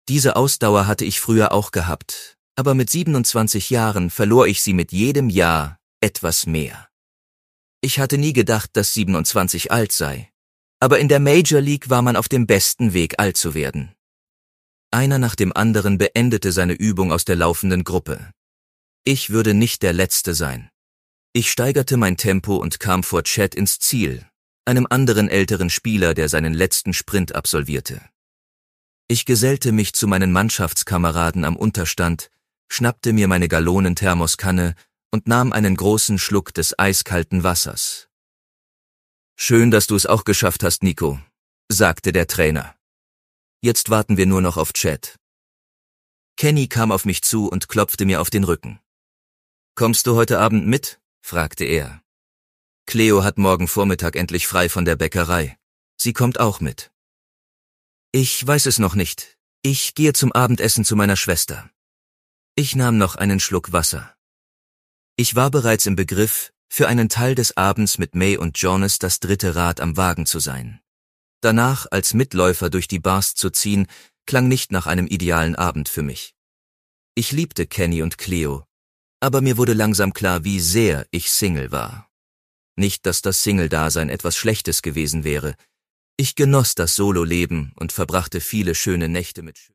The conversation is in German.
Diese Ausdauer hatte ich früher auch gehabt, aber mit 27 Jahren verlor ich sie mit jedem Jahr etwas mehr. Ich hatte nie gedacht, dass 27 alt sei, aber in der Major League war man auf dem besten Weg, alt zu werden. Einer nach dem anderen beendete seine Übung aus der laufenden Gruppe. Ich würde nicht der Letzte sein. Ich steigerte mein Tempo und kam vor Chet ins Ziel, einem anderen älteren Spieler, der seinen letzten Sprint absolvierte. Ich gesellte mich zu meinen Mannschaftskameraden am Unterstand, schnappte mir meine Gallonenthermoskanne und nahm einen großen Schluck des eiskalten Wassers. »Schön, dass du es auch geschafft hast, Nico«, sagte der Trainer. »Jetzt warten wir nur noch auf Chet.« Kenny kam auf mich zu und klopfte mir auf den Rücken. »Kommst du heute Abend mit?« fragte er. »Cleo hat morgen Vormittag endlich frei von der Bäckerei. Sie kommt auch mit.« »Ich weiß es noch nicht. Ich gehe zum Abendessen zu meiner Schwester.« Ich nahm noch einen Schluck Wasser. Ich war bereits im Begriff, für einen Teil des Abends mit May und Jonas das dritte Rad am Wagen zu sein. Danach als Mitläufer durch die Bars zu ziehen, klang nicht nach einem idealen Abend für mich. Ich liebte Kenny und Cleo, aber mir wurde langsam klar, wie sehr ich Single war. Nicht, dass das Single-Dasein etwas Schlechtes gewesen wäre. Ich genoss das Solo-Leben und verbrachte viele schöne Nächte mit